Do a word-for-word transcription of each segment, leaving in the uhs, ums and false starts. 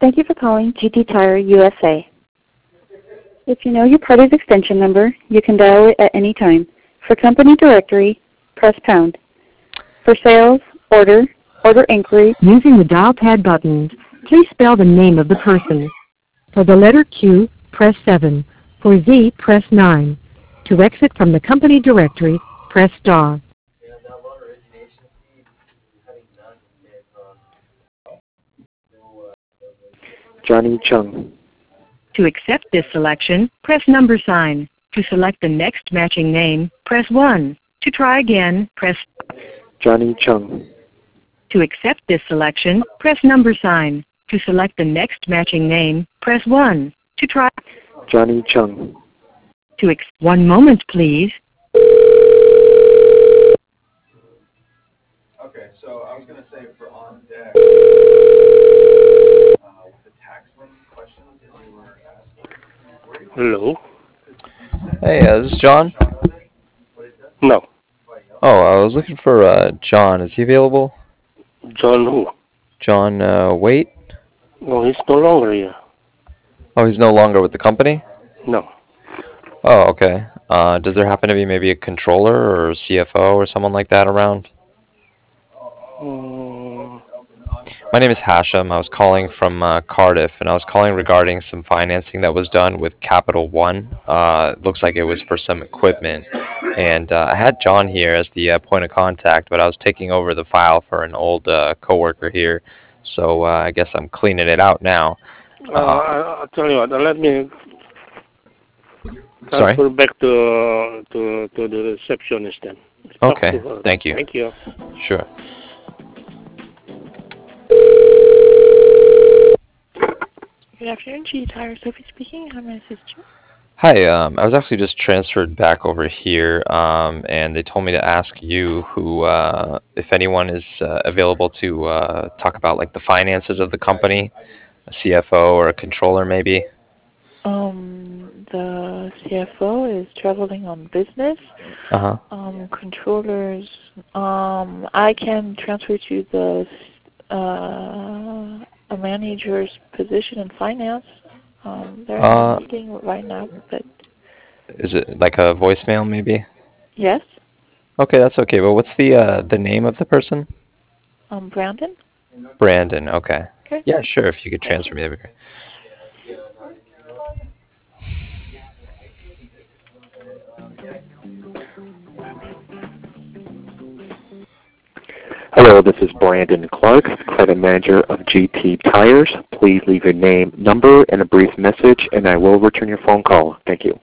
Thank you for calling G T Tire U S A. If you know your party's extension number, you can dial it at any time. For company directory, press pound. For sales, order, order inquiry. Using the dial pad buttons, please spell the name of the person. For the letter Q, press seven. For Z, press nine. To exit from the company directory, press star. Johnny Chung. To accept this selection, press number sign. To select the next matching name, press one. To try again, press... Johnny Chung. To accept this selection, press number sign. To select the next matching name, press one. To try... Johnny Chung. To ex... One moment, please. Okay, so I was going to say for on deck, uh, with the tax lien questions that we were asking. Hello? Hey, uh, this is John. No. Oh, I was looking for uh, John. Is he available? John who? John uh, Waite? No, he's no longer here. Oh, he's no longer with the company? No. Oh, okay. Uh, does there happen to be maybe a controller or a C F O or someone like that around? Um, My name is Hashem. I was calling from uh, Cardiff, and I was calling regarding some financing that was done with Capital One. Uh, it looks like it was for some equipment. And uh, I had John here as the uh, point of contact, but I was taking over the file for an old uh, coworker here. So uh, I guess I'm cleaning it out now. uh, I, I'll tell you what, uh, let me Sorry? transfer back to, to, to the receptionist then. Talk Okay, to her. thank you. Thank you. Sure. Good afternoon, G Tire. Sophie speaking. How may I assist you? Hi, um, I was actually just transferred back over here, um, and they told me to ask you who, uh, if anyone is uh, available to uh, talk about like the finances of the company, a C F O or a controller maybe. Um, the C F O is traveling on business. Uh huh. Um, controllers. Um, I can transfer to the uh, a manager's position in finance. Um, they're Uh, in a meeting right now, but is it like a voicemail maybe? yes. Okay, that's okay. But what's the uh, the name of the person? Um, Brandon. Brandon. Okay. Okay. Yeah, sure. If you could Thank transfer you. me, that'd be great. Hello, this is Brandon Clark, credit manager of G T Tires. Please leave your name, number, and a brief message, and I will return your phone call. Thank you.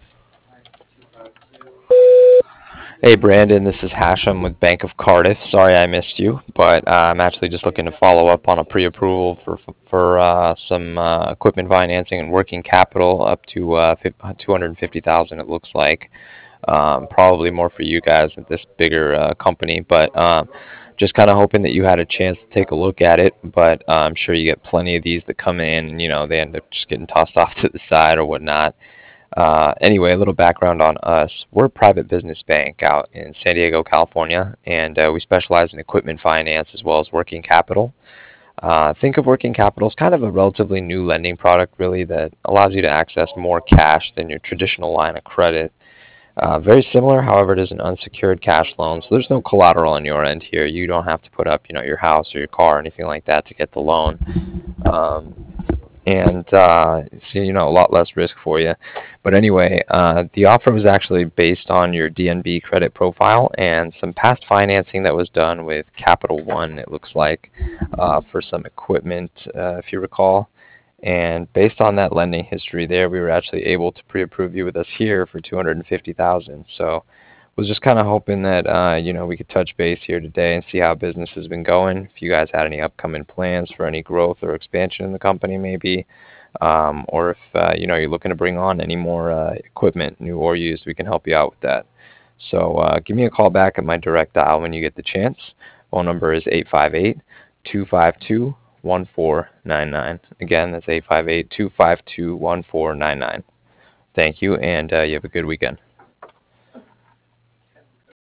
Hey Brandon, this is Hashem with Bank of Cardiff. Sorry I missed you, but uh, I'm actually just looking to follow up on a pre-approval for for uh, some uh, equipment financing and working capital up to uh, two hundred fifty thousand dollars. It looks like um, probably more for you guys with this bigger uh, company, but um, just kind of hoping that you had a chance to take a look at it. But uh, I'm sure you get plenty of these that come in, and you know they end up just getting tossed off to the side or whatnot. Uh, anyway, a little background on us. We're a private business bank out in San Diego, California, and uh, we specialize in equipment finance as well as working capital. Uh, think of working capital as kind of a relatively new lending product, really, that allows you to access more cash than your traditional line of credit. Uh, very similar, however, it is an unsecured cash loan, so there's no collateral on your end here. You don't have to put up, you know, your house or your car or anything like that to get the loan. Um, and uh, so, you know, a lot less risk for you. But anyway, uh, the offer was actually based on your D N B credit profile and some past financing that was done with Capital One, it looks like, uh, for some equipment, uh, if you recall. And based on that lending history there, we were actually able to pre-approve you with us here for two hundred fifty thousand dollars. So was just kind of hoping that, uh, you know, we could touch base here today and see how business has been going. If you guys had any upcoming plans for any growth or expansion in the company maybe, um, or if, uh, you know, you're looking to bring on any more uh, equipment, new or used, we can help you out with that. So uh, give me a call back at my direct dial when you get the chance. Phone number is eight five eight, two five two, one four nine nine. Again, that's eight five eight, two five two, one four nine nine. Thank you, and uh, you have a good weekend.